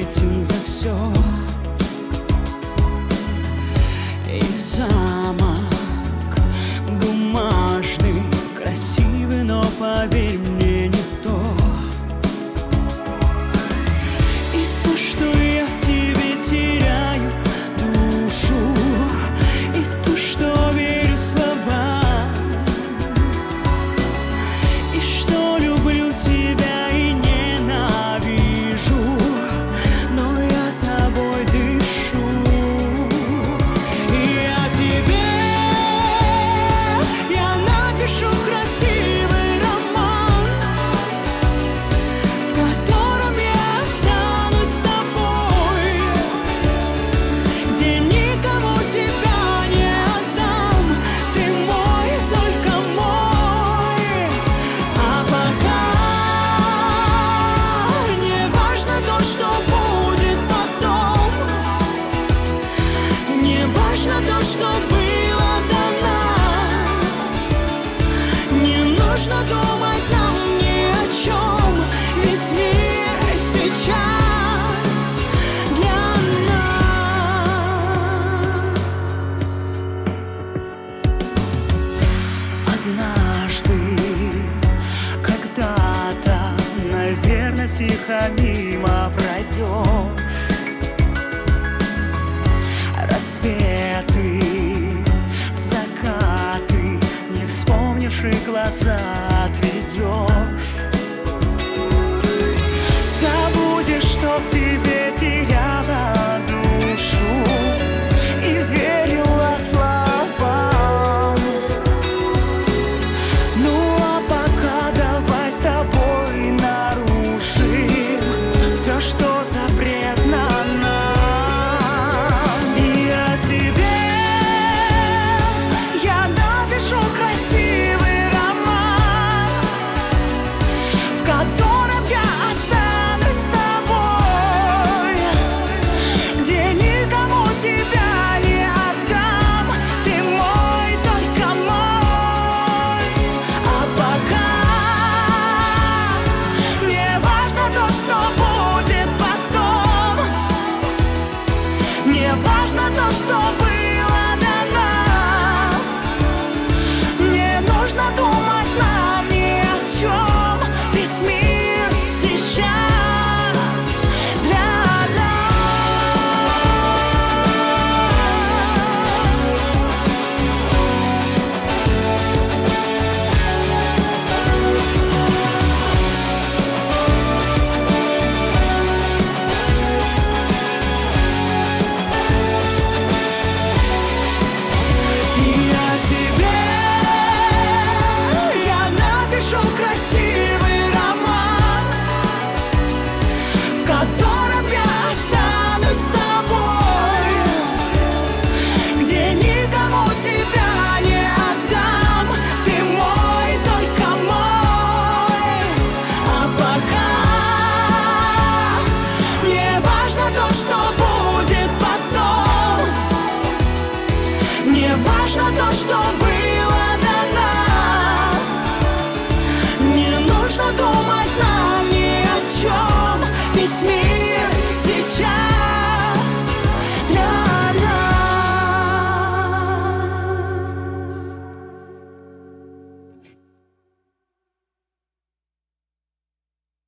ответен за все. И замок бумажный, красивый, но поверь мне, не то. И то, что я в тебе теряю душу, и то, что верю словам, и что люблю тебя и ненавижу, но я тобой дышу. И о тебе я напишу красивый роман, в котором я останусь с тобой, где никому тебя не отдам. Ты мой, только мой. А пока не важно то, что будет потом, не важно то, что было до нас. Не нужно думать нам ни о чем. Весь мир сейчас для нас. Однажды, когда-то, наверное, тихо мимо пройдешь. Рассветы, закаты, не вспомнишь и глаза отведешь. Забудешь, что в тебе теряла душу и верила словам. Ну а пока давай с тобой нарушим все, что запретно нам. И о тебе я напишу красивый роман, в котором я останусь с тобой, где никому тебя не отдам. Ты мой, только мой. А пока не важно то, что будет потом, не важно то, что было